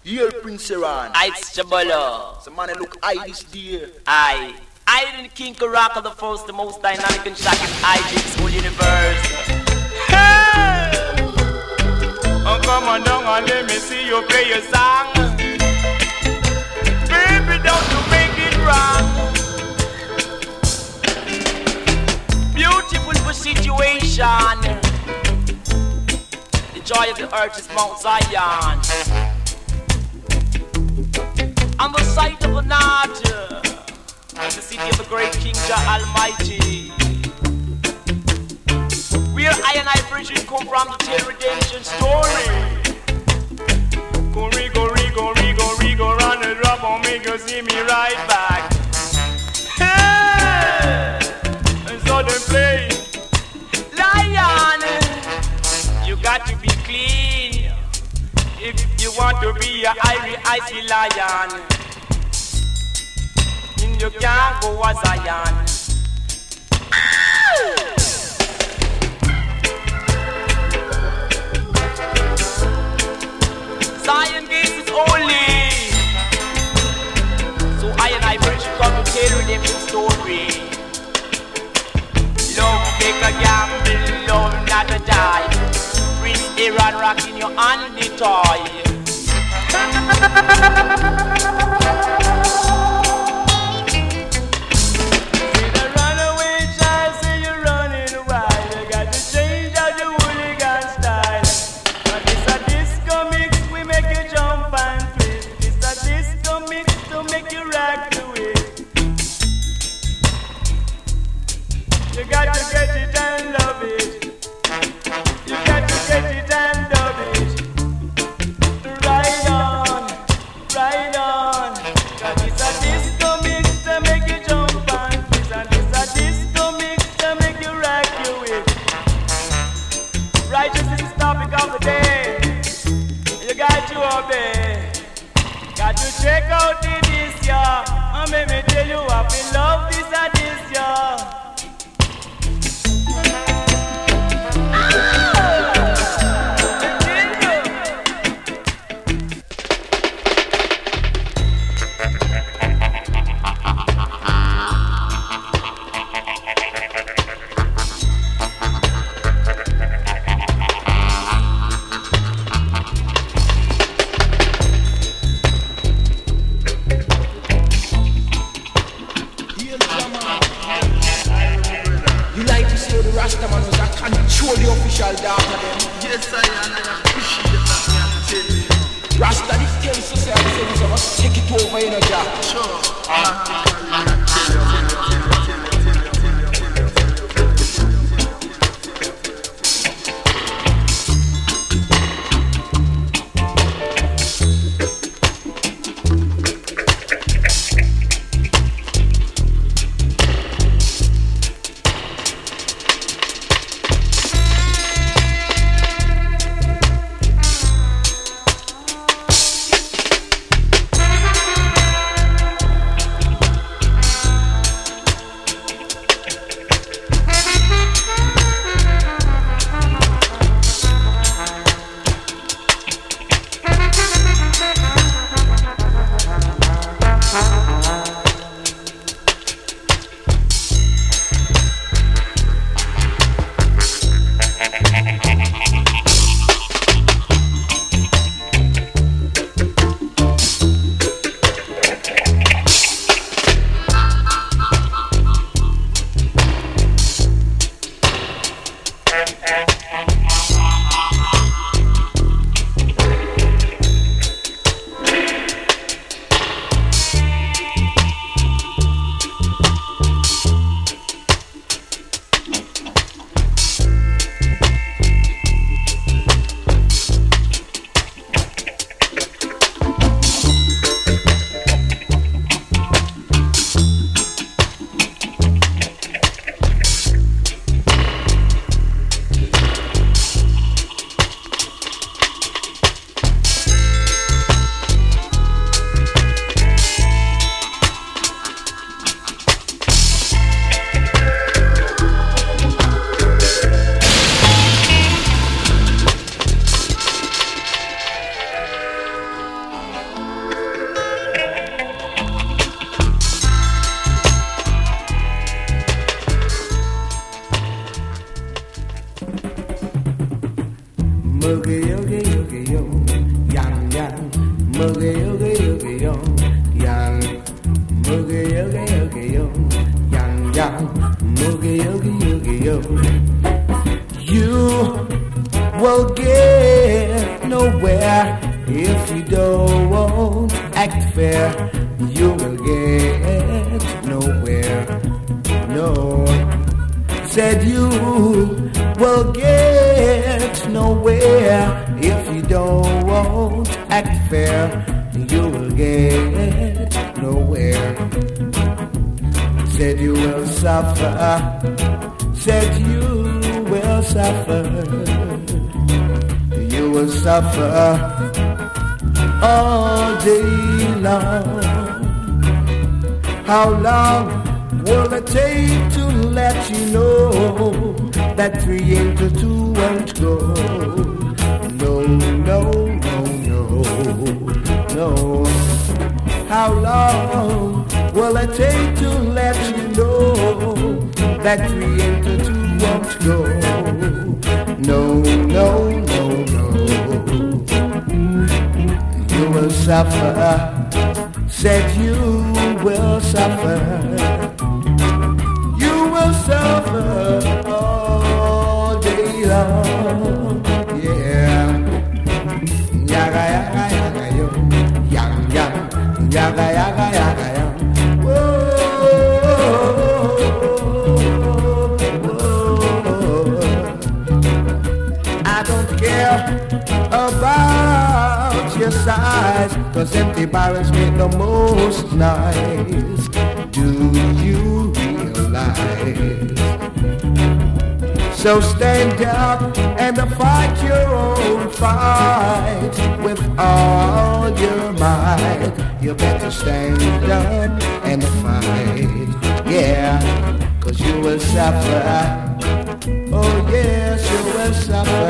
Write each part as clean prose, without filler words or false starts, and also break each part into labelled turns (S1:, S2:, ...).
S1: Here, Prince Iran.
S2: It's Jabolo.
S1: Some man look high this day.
S2: I the King Karaka, the first, the most dynamic and shocking this whole universe. Hey! Oh, come on down and let me see you play your song. Baby, don't you make it wrong. Beautiful situation. The joy of the earth is Mount Zion. On the site of the north, the city of the great King Jah Almighty, where I and I preaching come from to tell redemption story. Go run and drop on me, go see me right back. Hey! And so they play Lion. You got to be clean if you want to be a icy lion. You can't go as Zion. Zion gate is holy. So I and I preach come to tell redemption story. Love take a gamble, love not a die. Prince Iran rocking your hand the toy. You got to get it and love it. You got to get it and love it. Ride on, ride on. Cause it's a disco mix to make you jump and twist. And it's a disco mix to make you rock your way. Righteousness is the topic of the day. You got to obey. Got to check out the this year. And let me tell you I've been love this and this year.
S1: Rastaman was a control the official data them.
S3: Yes, I appreciate that.
S1: Rasta this game society says so must take it over, you know, Jack.
S3: Sure.
S4: Moogie oogie oogie yo, yang yang. Moogie oogie oogie yo, yang. Moogie oogie oogie yo, yang yang. Moogie oogie oogie yo. You will get nowhere if you don't act fair. You will get nowhere. No, said you will get nowhere if you don't act fair. You will get nowhere. Said you will suffer. Said you will suffer. You will suffer all day long. How long will it take to let you know that 3 into 2 won't go? No, no, no, no, no. How long will it take to let you know that 3 into 2 won't go? No, no, no, no. You will suffer. Said you will suffer. You will suffer all day long. Yeah. Yaga yaga yaga yo, yang yang. Yaga yaga yaga yo. Whoa, whoa. I don't care about your size, 'cause empty barrels make the most noise. Do you realize? So stand up and fight your own fight with all your might. You better stand up and fight, yeah, 'cause you will suffer. Oh yes, you will suffer.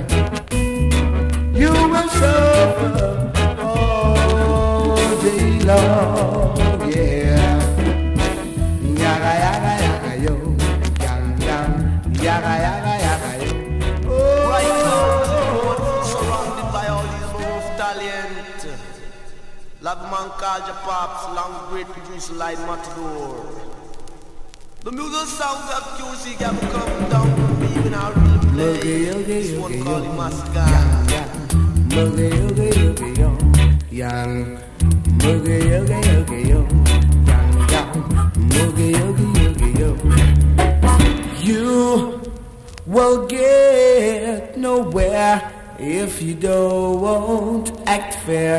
S4: You will suffer all day long, yeah. Yaga yaga yaga yo, yang yang. Yaga yaga yaga yo. Oh.
S3: Right now, surrounded by all these move talent. Like man called your pops, long great producer like Matador. The music sounds of QC can come down, even our real play. This one called the Masca.
S4: Moogie oogie oogie yo, yang. Moogie oogie oogie yo, yang yang. Moogie oogie oogie yo. You will get nowhere if you don't act fair.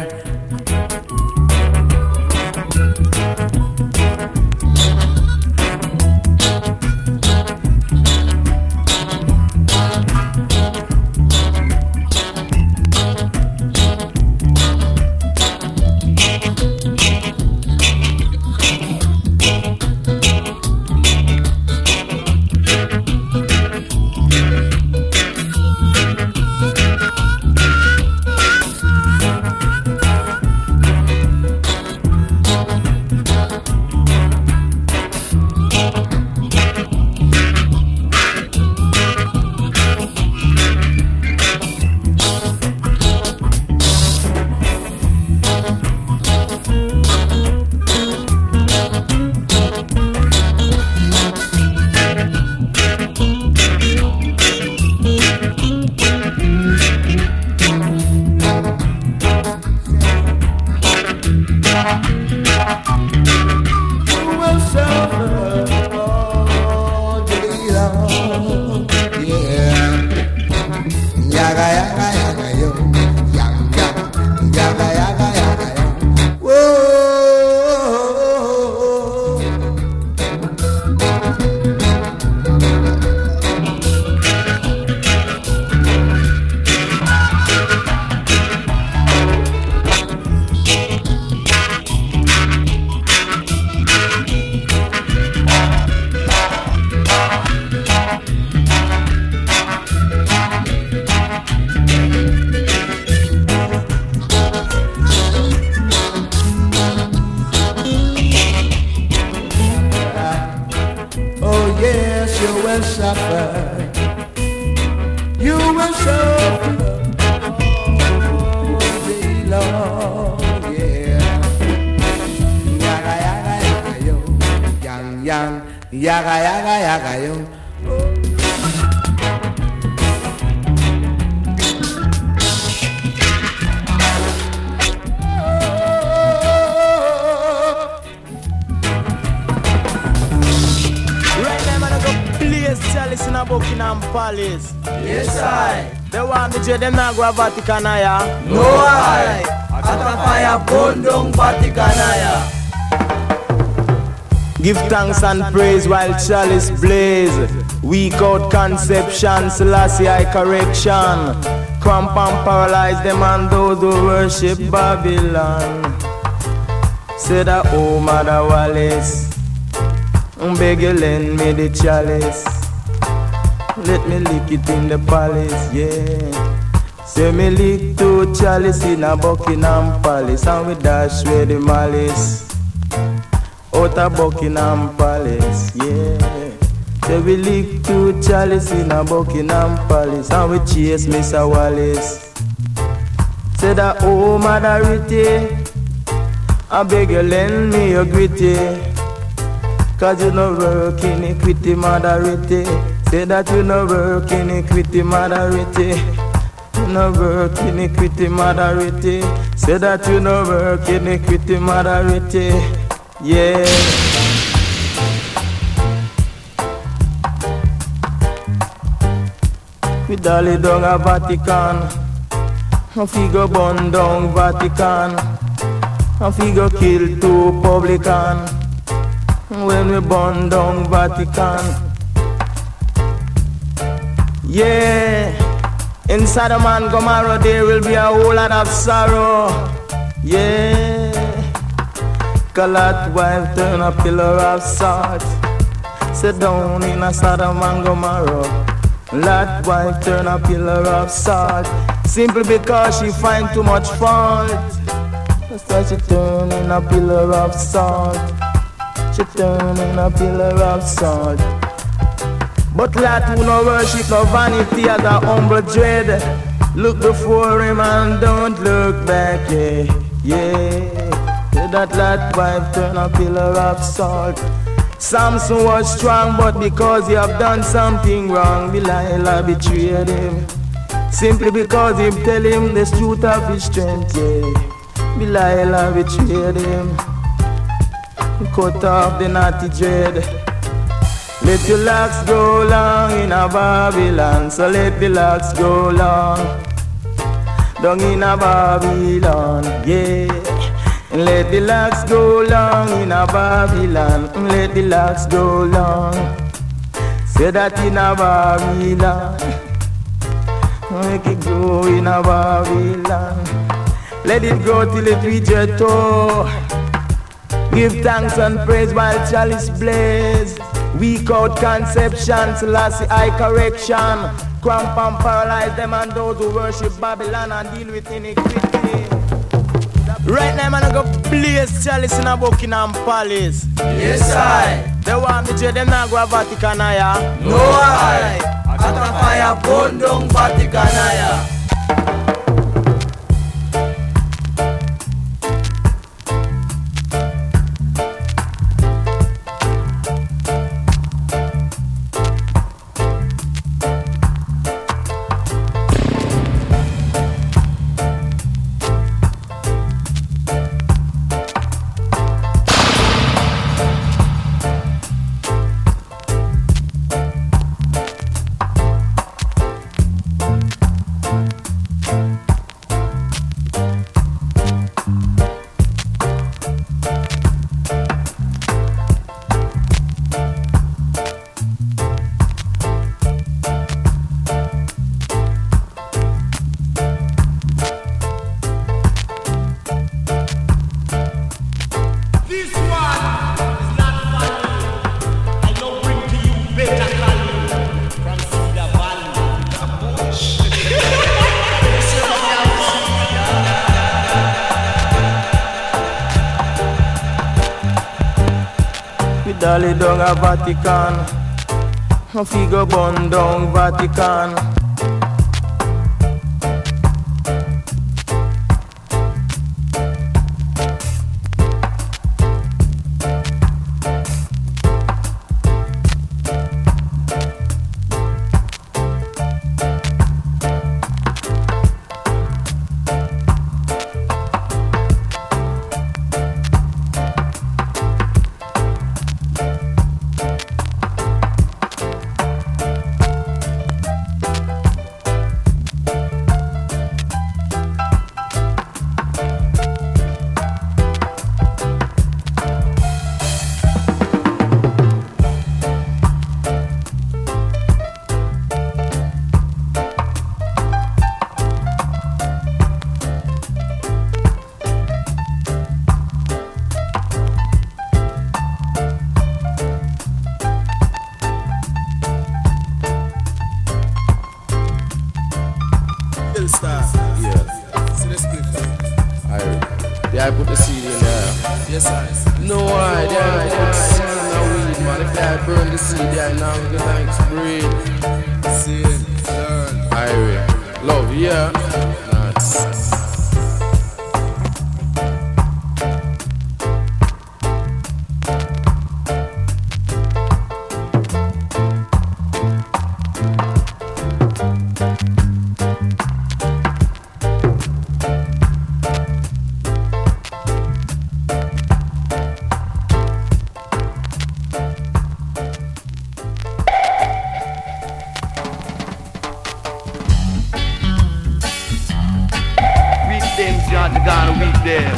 S4: yeah. Yaga yaga yaga yo, yang yang, yaga yaga yaga yo.
S2: Chalice in a Buckingham Palace.
S3: Yes, I.
S2: They want me to them not go to Vatican, yeah?
S3: No, I. At fire burn down Vatican, yeah.
S2: Give thanks and praise while chalice blaze. Weak out conception, Selassie I correction. Cramp and paralyze them and those who worship Babylon. Say that, oh, Mother Wallace, beg you lend me the chalice. Let me lick it in the palace, yeah. Say me lick two chalice in a Buckingham Palace, and we dash with the malice out of Buckingham Palace, yeah. Say we lick two chalice in a Buckingham Palace, and we chase Mr. Wallace. Say that, oh, Mother Ritty, I beg you lend me your gritty, 'cause you no work in equity, Mother Ritty. Say that you no work in equity, Mother Ritty. You no work in equity, Mother Ritty. Say that you no work in equity, Mother Ritty. Yeah. We dolly down a Vatican. If we go burn down Vatican, if we go kill two publican, when we burn down Vatican. Yeah, inside a man Gomorrah there will be a whole lot of sorrow. Yeah, 'cause Lot wife turn a pillar of salt. Sit down in a Sodom and Gomorrah. Lot wife turn a pillar of salt, simply because she find too much fault. That's why she turn in a pillar of salt. She turn in a pillar of salt. But Lot who no worship no vanity as a humble dread. Look before him and don't look back, yeah, yeah. That Lot wife turn a pillar of salt. Samson was strong, but because he have done something wrong, Delilah betrayed him. Simply because he tell him the truth of his strength, yeah. Delilah betrayed him. He cut off the naughty dread. Let your locks go long in a Babylon, so let the locks go long down in a Babylon, yeah. And let the locks go long in a Babylon, let the locks go long. Say that in a Babylon, make it go in a Babylon. Let it go till it reach your toe. Give thanks and praise while chalice blaze. Weak out conception, Selassie I correction. Cramp and paralyze them and those who worship Babylon and deal with iniquity. Right now, man, I go blaze chalice in a Buckingham Palace.
S3: Yes, I.
S2: They want me to them not go to Vatican, yeah?
S3: No, I. At a fire burn down Vatican, yeah.
S2: Dolly down a Vatican, if we go burn down Vatican.
S5: Yeah, I put the seed in there.
S1: Yes, I.
S5: No, I put seed in the weed, man. If I burn the seed, yeah, now I'm gonna like spray.
S1: Seed, learn.
S5: Irie. Love, yeah. Nuts.
S3: Gonna weep them.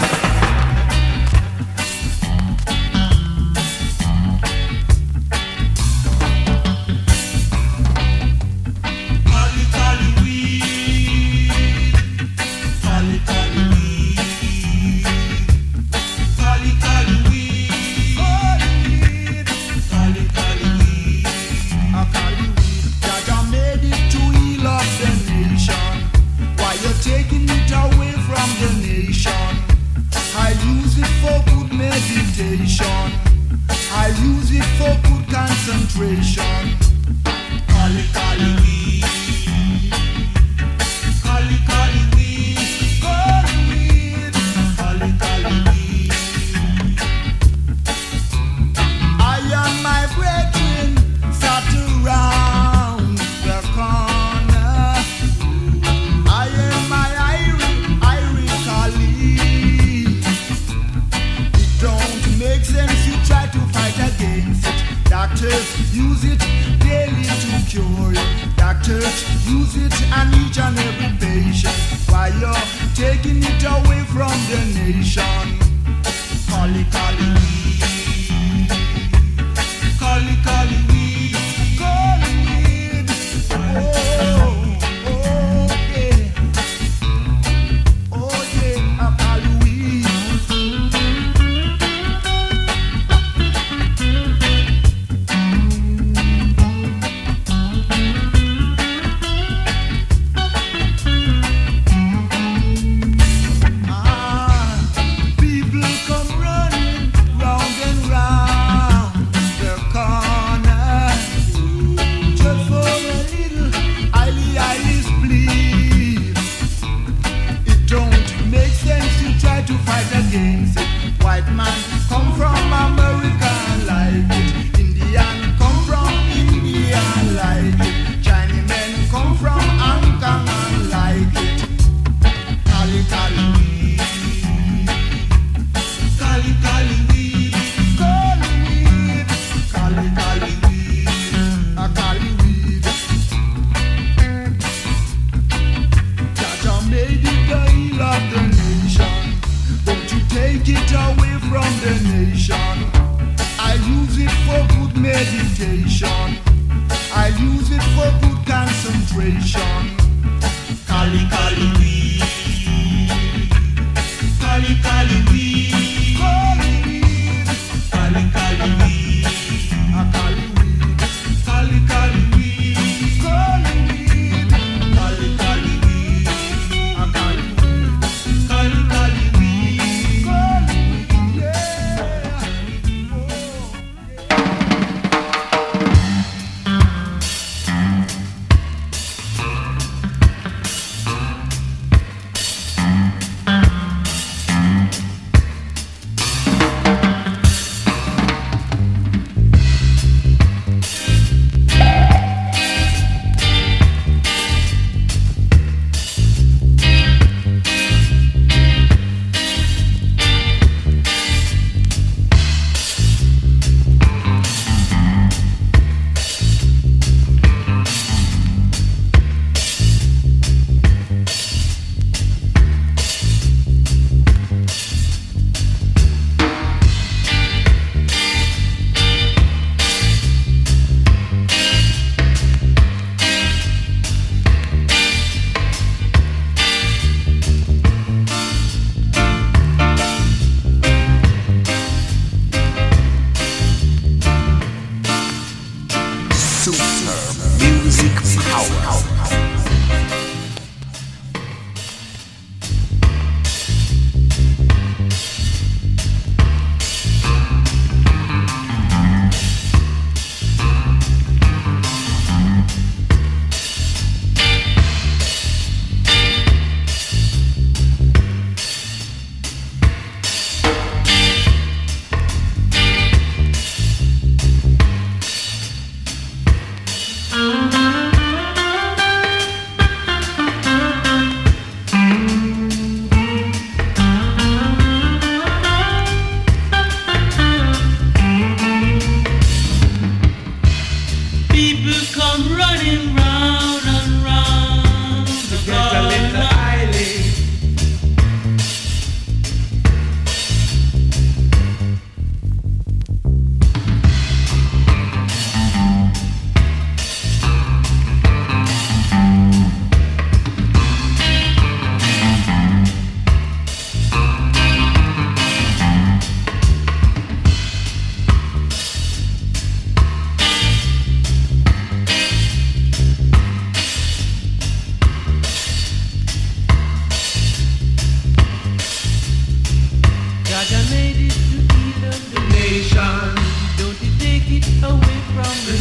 S6: Taking it away from the nation. I use it for good meditation. I use it for good concentration. Kali kali weed, kali kali weed, kali weed, kali kali weed. I and my brethren sat around the corner. I am my Irish colleague. It don't make sense you try to fight against it. Doctors use it daily to cure it. Doctors use it on each and every patient. While you're taking it away from the nation. Kali kali weed, kali kali weed, kali weed. Oh, oh yeah, oh yeah, kali weed.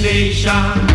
S7: nation.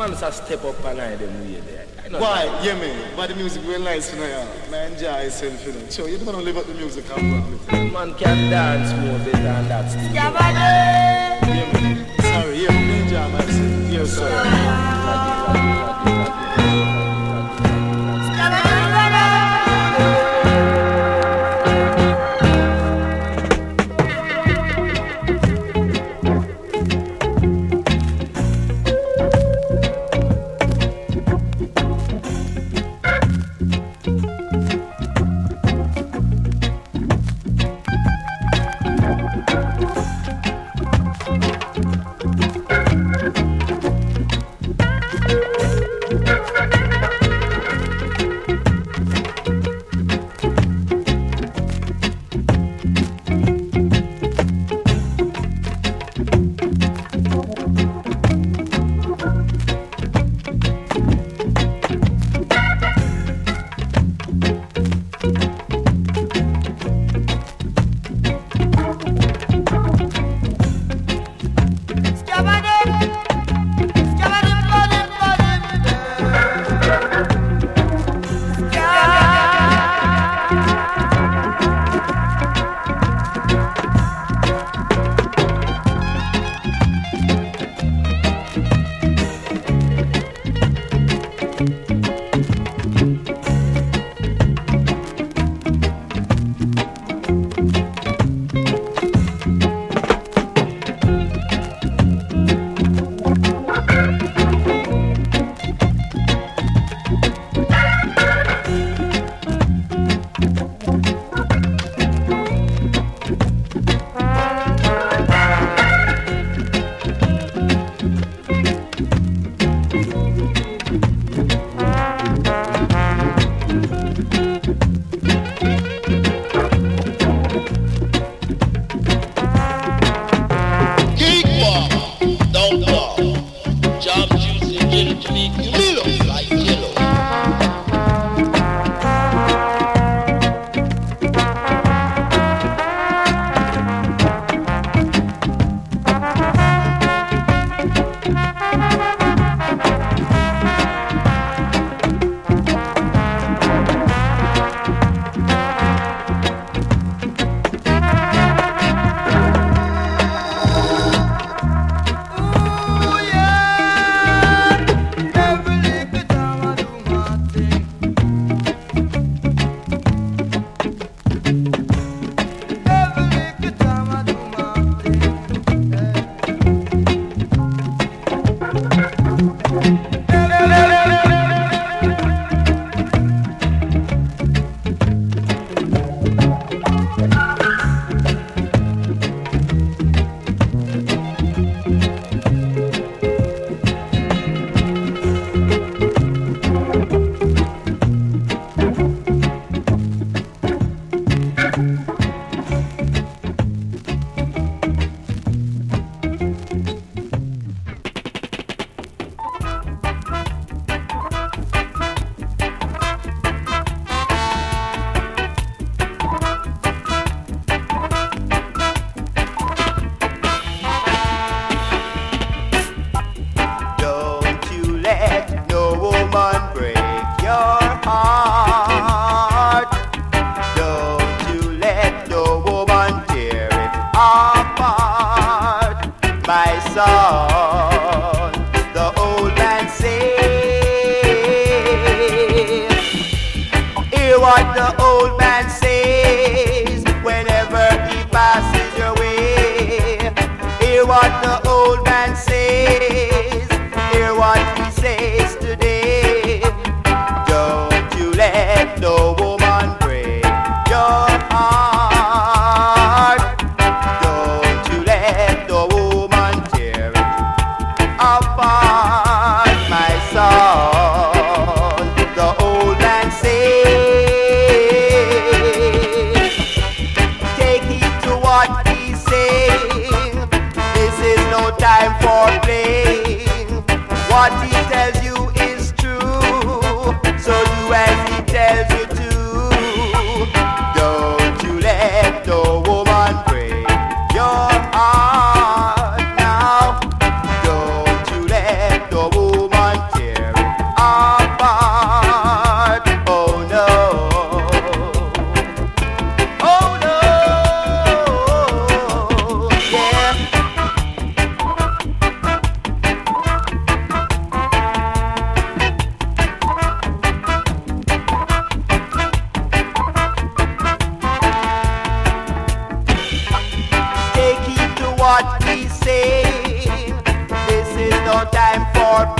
S5: man just step up and I them way there.
S7: Why? Yeah, man. But the music real nice, you know, yeah. Man, enjoy yourself, you know. Sure, you don't want to live up the music,
S5: man can dance more better than that still.
S7: Yeah, man. Sorry, yeah, enjoy myself. Yeah, sorry.
S2: Scabba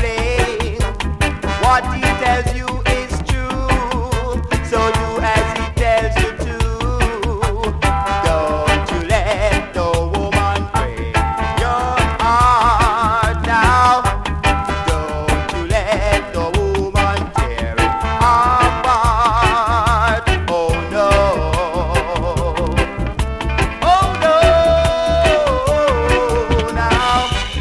S3: explain. What he tells you is true, so do as he tells you to. Don't you let the woman break your heart now. Don't you let the woman tear it apart. Oh no. Oh no. Now.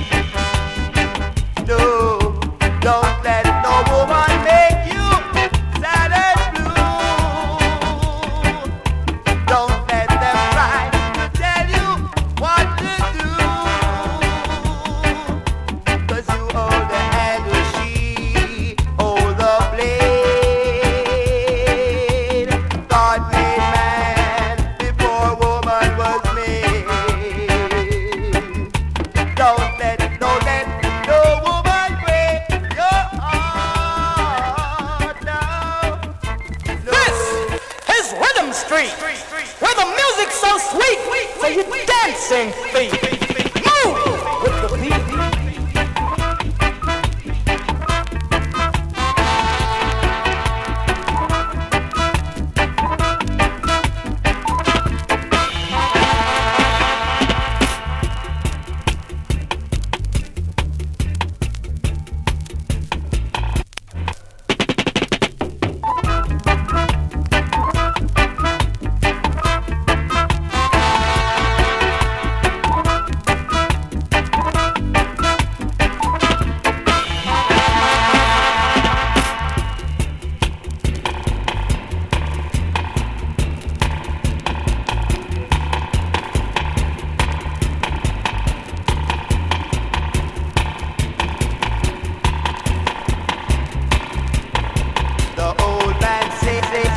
S3: No. Don't let no woman make you sad and blue. Don't let them try to tell you what to do. 'Cause you hold the handle, she hold the blade. God made man before woman was made. Don't let no woman break your heart now. No.
S2: This is Rhythm Street, where the music's so sweet, so you dancing feet move with the beat.
S3: The old man say.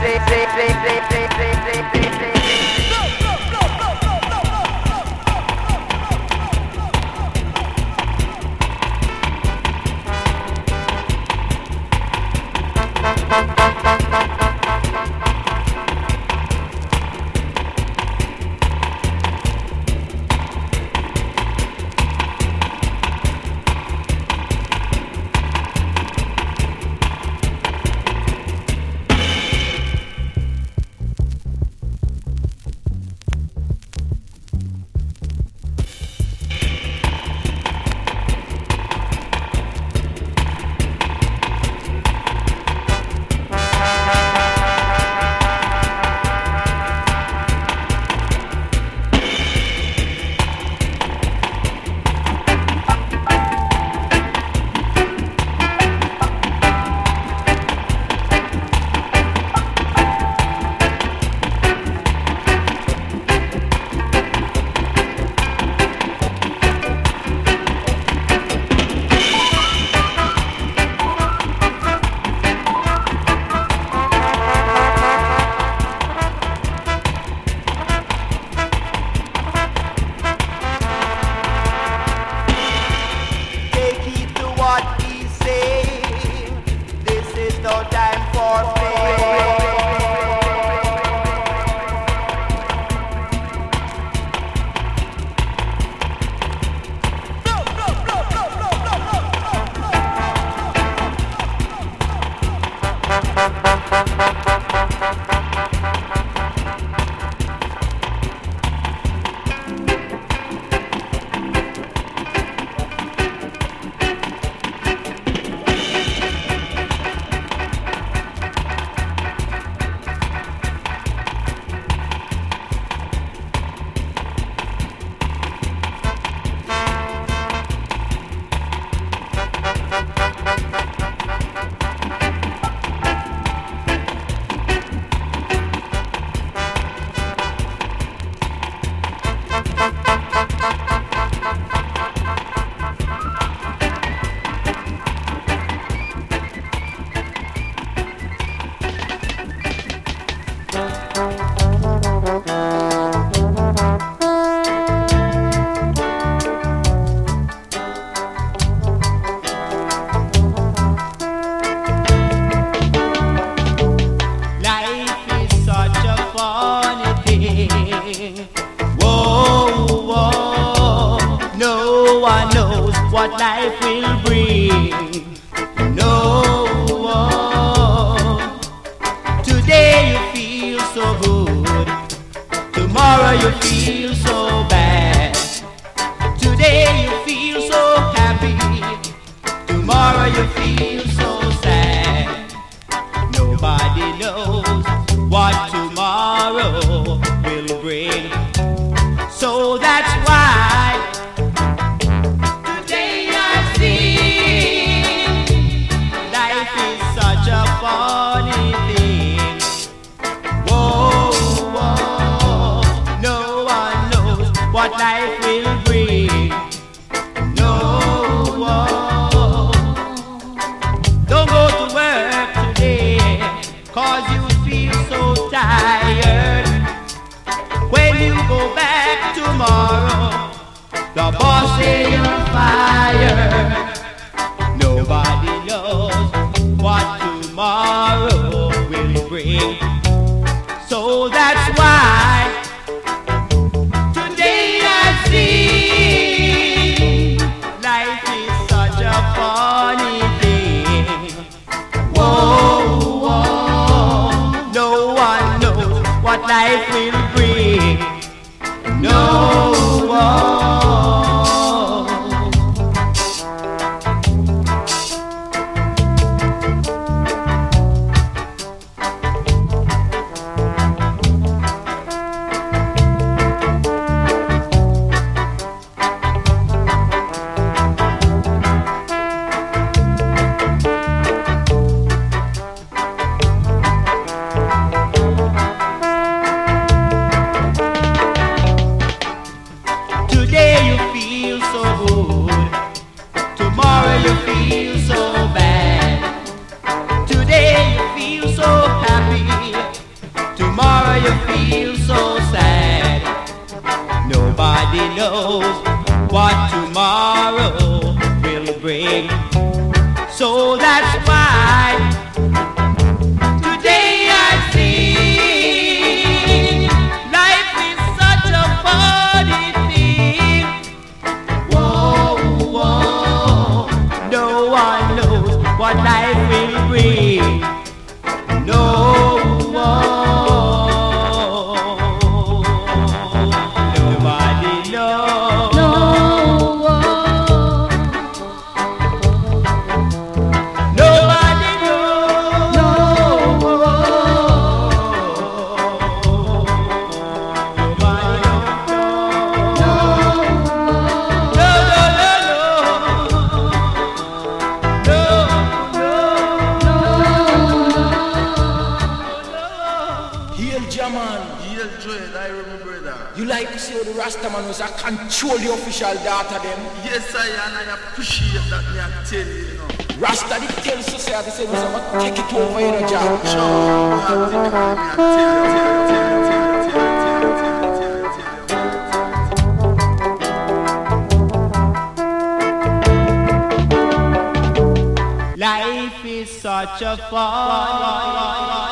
S3: Take heed to what he's saying. This is no time for play.
S6: what life will bring.
S8: Tomorrow you feel so bad. Today you feel so happy. Tomorrow you feel so sad. Nobody knows what tomorrow will bring. So that's why today I see life is such a funny thing. Whoa, whoa, no one knows what life will bring. No one. Don't go to work today, 'cause you feel so tired. When you go back tomorrow, the boss say you're fired. Nobody knows what tomorrow will bring. So that's why today I see life is such a funny thing. Whoa, whoa, no one knows what life will bring. No one. Today you feel so good. Tomorrow you feel so bad. Today you feel so happy. Tomorrow you feel so sad. Nobody knows what tomorrow will bring. So that's why today I see life is such a funny thing. Whoa, whoa, no one knows what life will bring. No one, nobody knows. No one, nobody knows. No one, nobody knows. No, no,
S1: Hail Jaman.
S3: Hail Joel, I remember that.
S1: You like to say the Rastaman was a control the official data them?
S3: Yes, and I appreciate that, me I tell you, you know.
S1: Rasta the tell society say we say take it over, you know, Jah.
S3: Sure, me I tell you.
S8: Life is such a fun.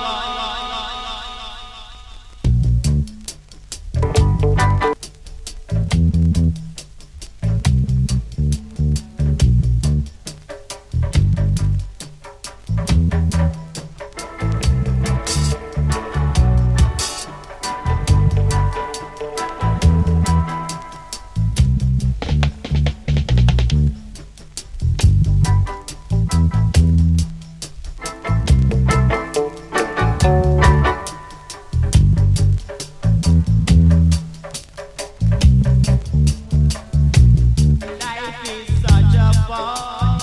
S8: Life is such a fun.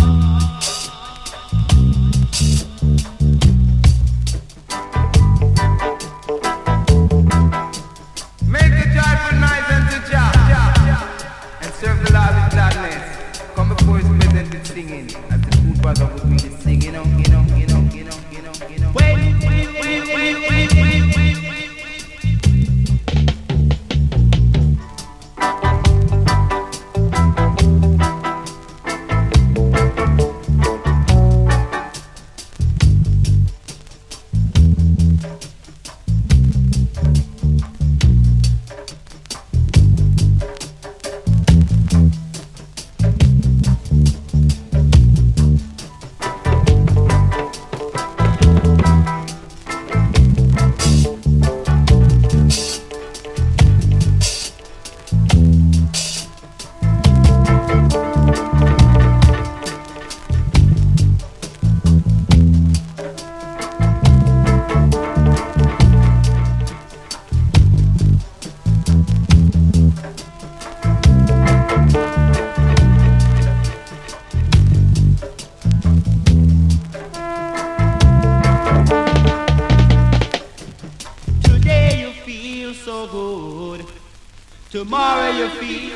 S6: Make the joyful noise unto Jah, and serve the Lord with gladness. Come before His presence with singing, as the good brother would be singing, you know.
S8: feel so good. Tomorrow you feel.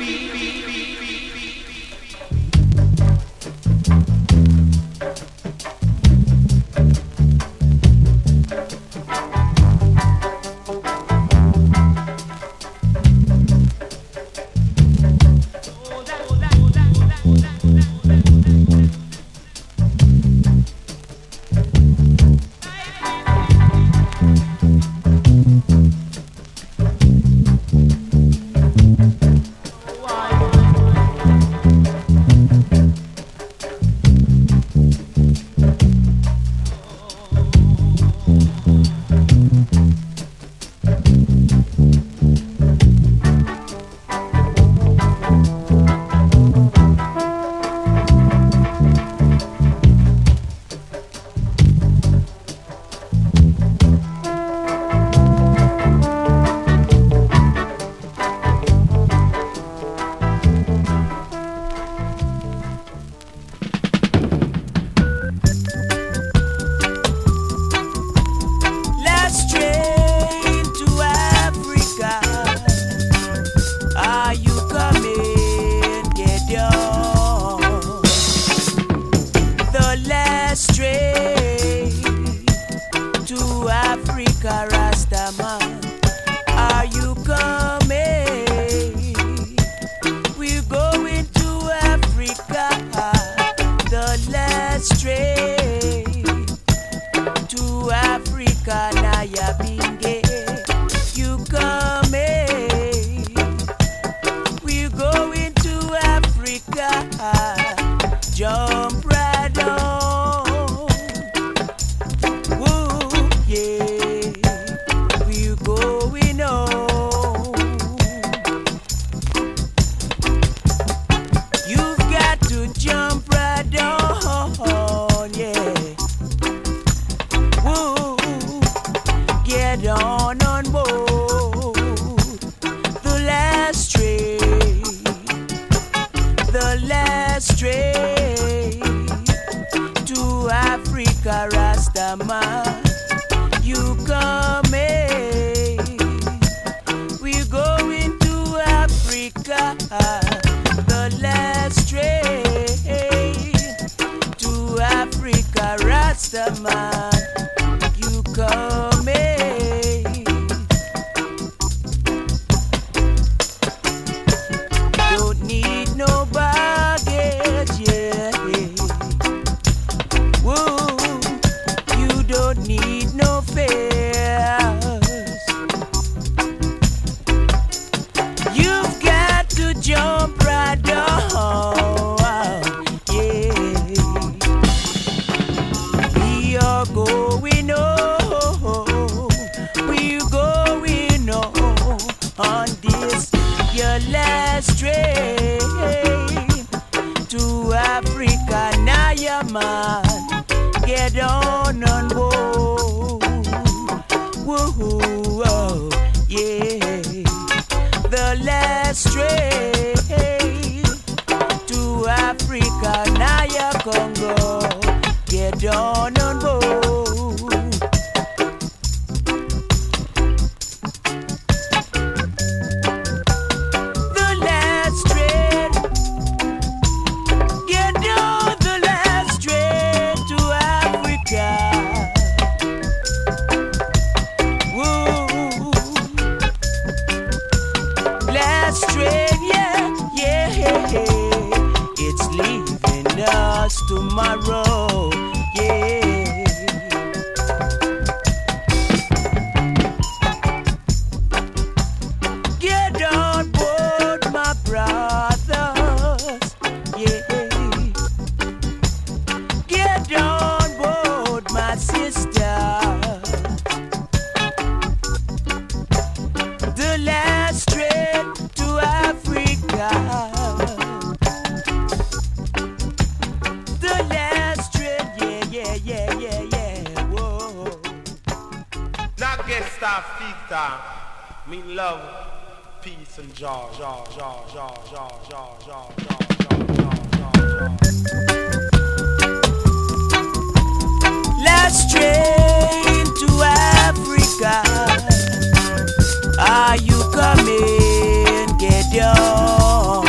S6: Let's train to Africa.
S9: Are you coming, Gideon?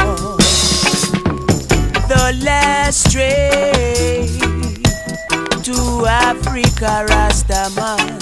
S9: The last train to Africa, Rastaman.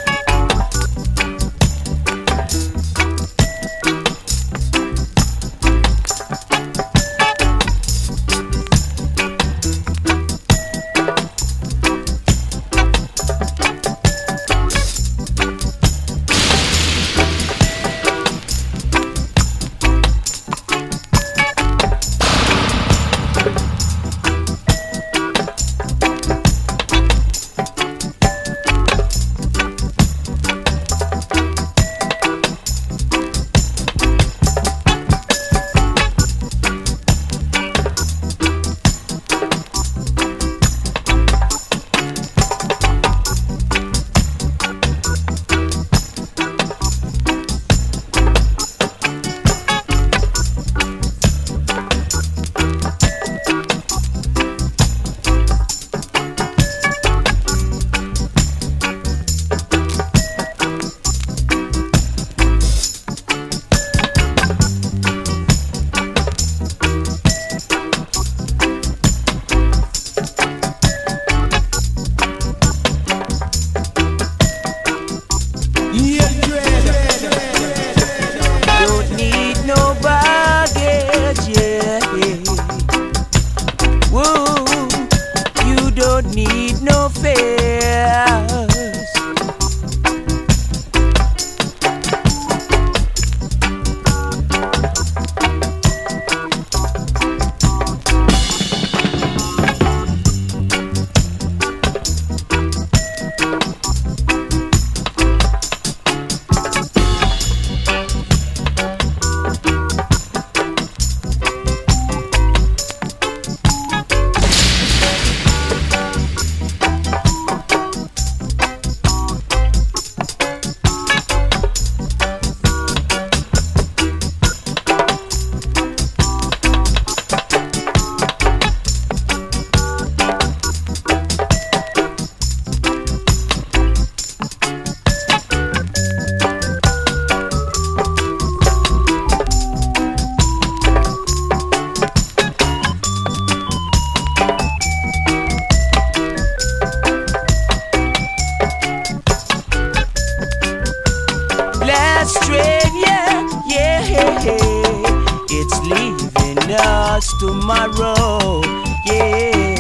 S9: Tomorrow, yeah.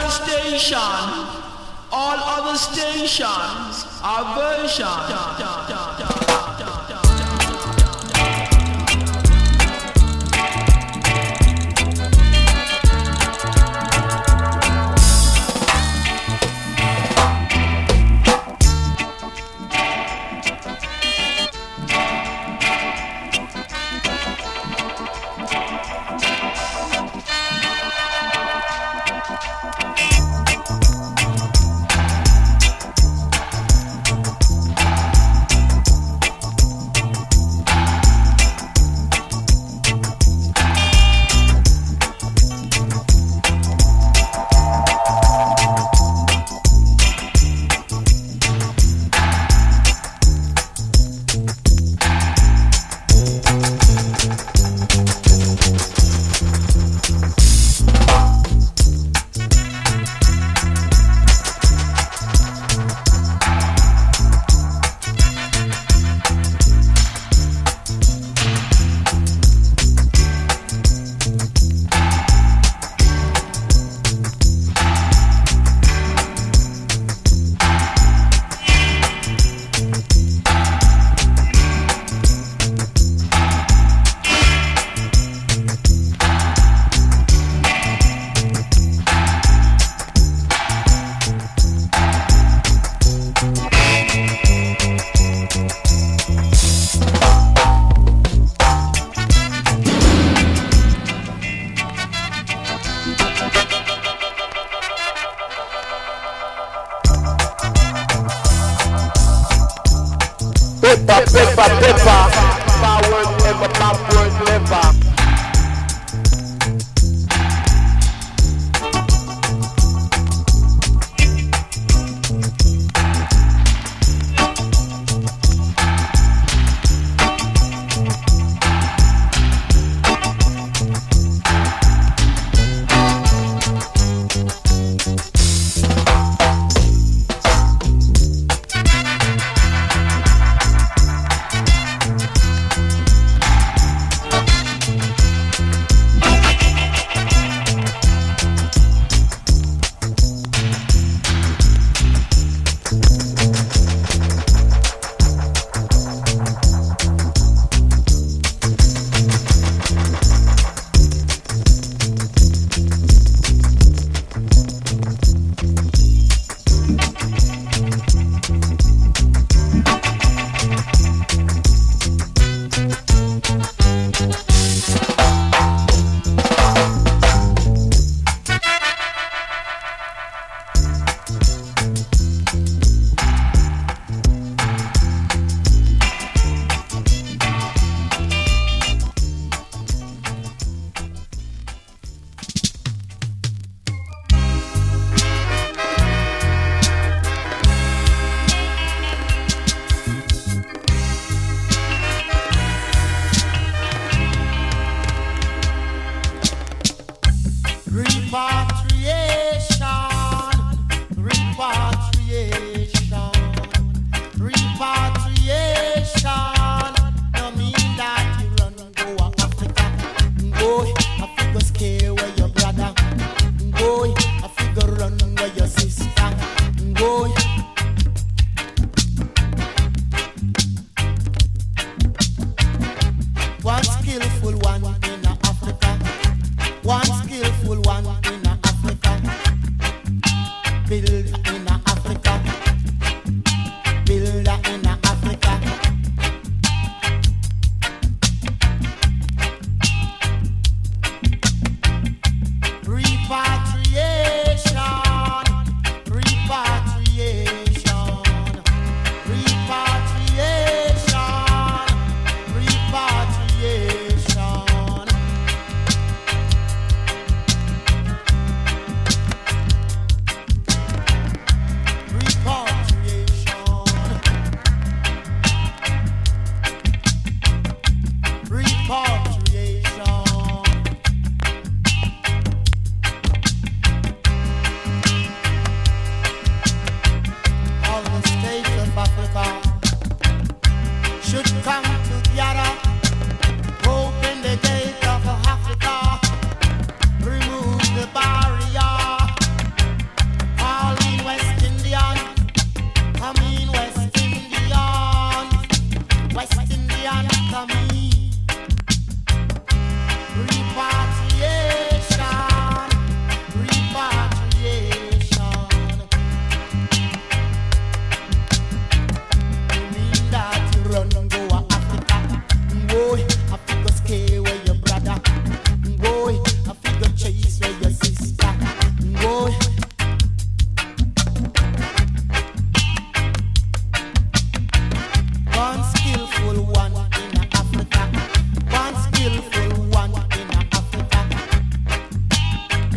S8: other stations are version.
S10: Pepper, forward ever, backward never.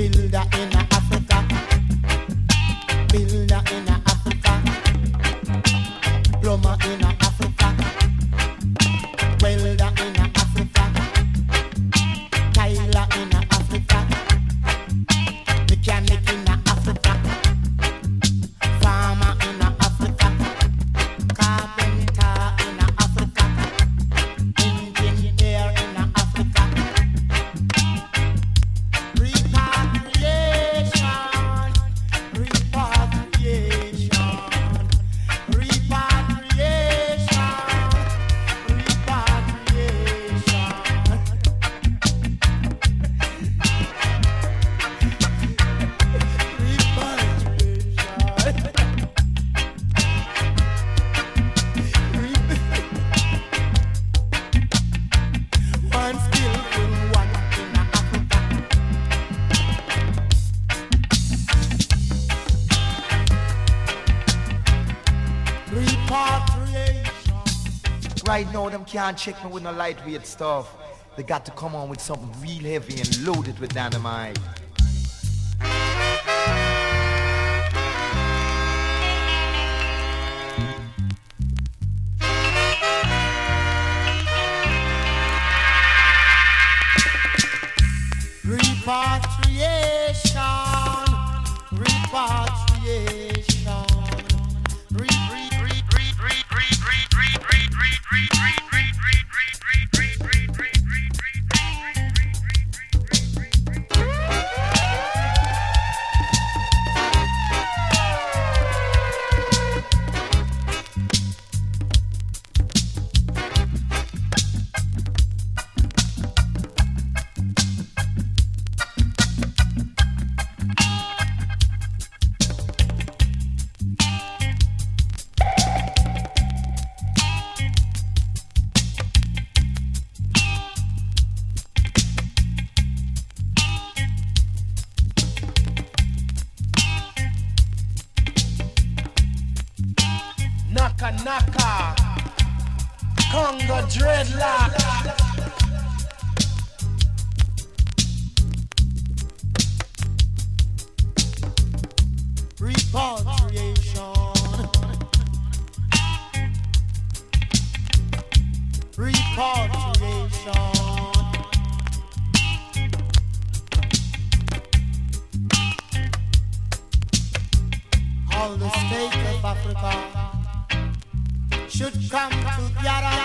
S6: Builder in Africa. Builder in Africa. Plumber in Africa. Welder in Africa. Tyler in Africa. Mechanic in Africa. Farmer in Africa. Carpenter in Africa. Engineer in Africa. Repatriation. Repatriation. Repatriation. One skillful one in Africa. Repatriation.
S3: Right now, them can't check me with no lightweight stuff. They got to come on with something real heavy and loaded with dynamite.
S6: Repatriation. Repatriation.
S2: Naka Naka, Congo Dreadlock.
S6: Repatriation. Repatriation. All the states of Africa should come together.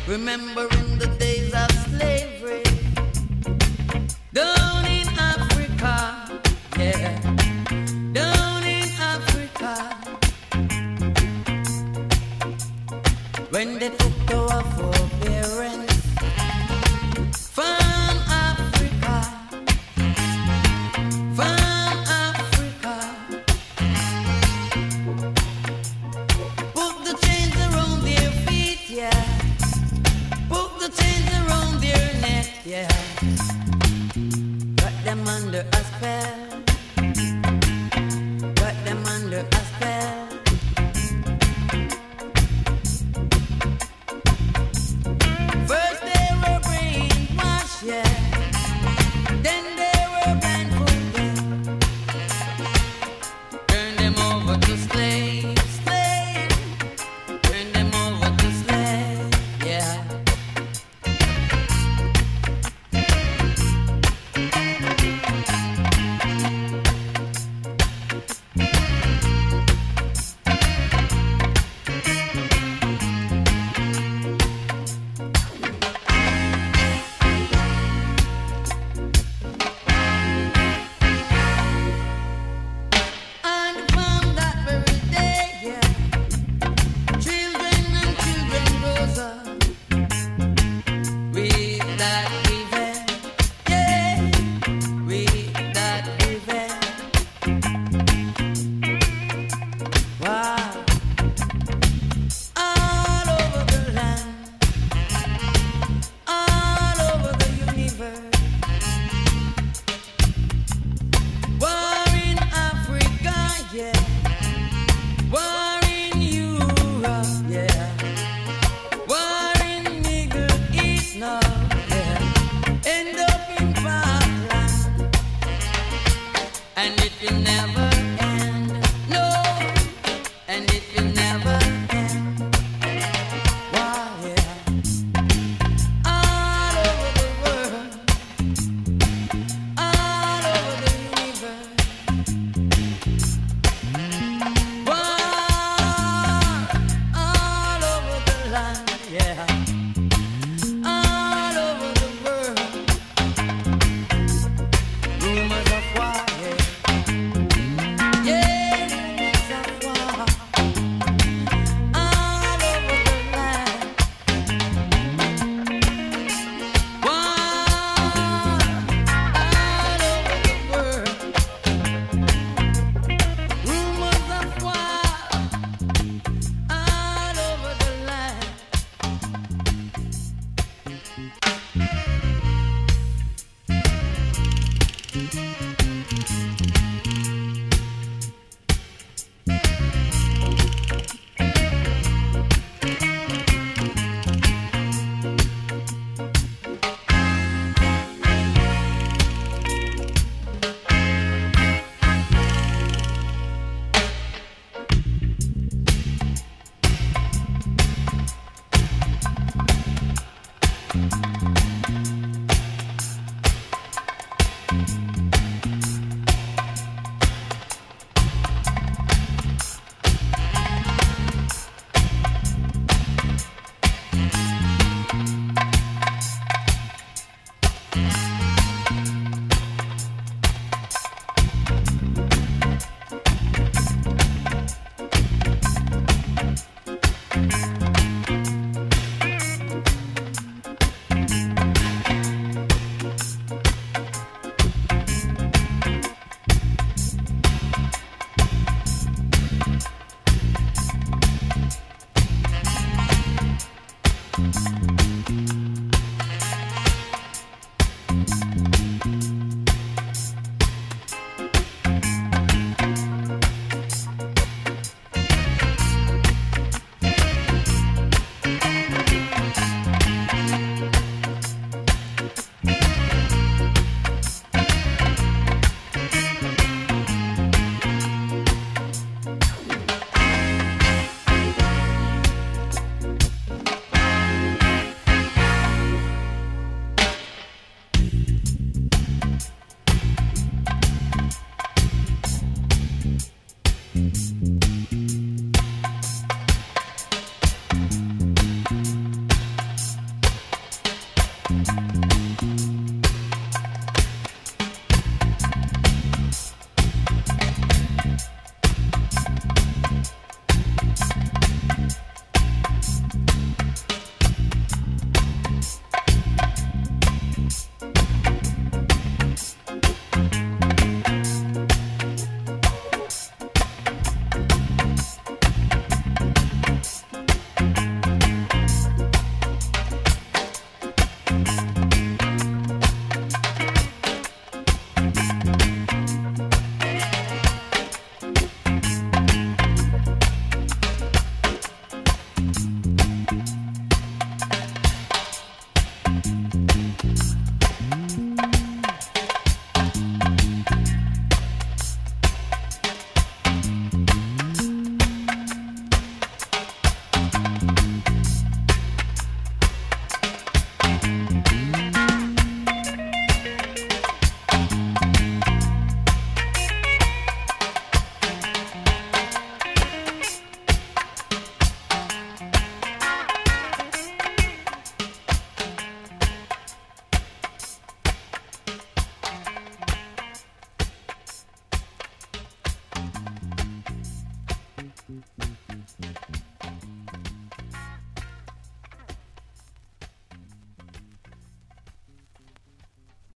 S11: remembering the days of slavery down in Africa, yeah, down in Africa, when they took our forbearance from Africa, from Africa, put the chains around their feet, yeah, put the chains around their neck, yeah, got them under a spell, got them under a spell. First they were brainwashed, yeah, then they were blindfolded, turn them over to slaves, slaves, turn them over to slaves, yeah. And from that very day, yeah, children and children rose up with that revenge, yeah, with that revenge. Wow, all over the land, all over the universe. War in Africa, yeah. War in Europe, yeah. War in Middle East now, yeah. End up in Parkland, and it will never end, no, and it will never end. Wow, yeah. All over the world, all over the universe. War all over the land, yeah, all over the world. Rumors of war, yeah, yeah, rumors of war, all over the land. War all over the world. Rumors of war all over the land.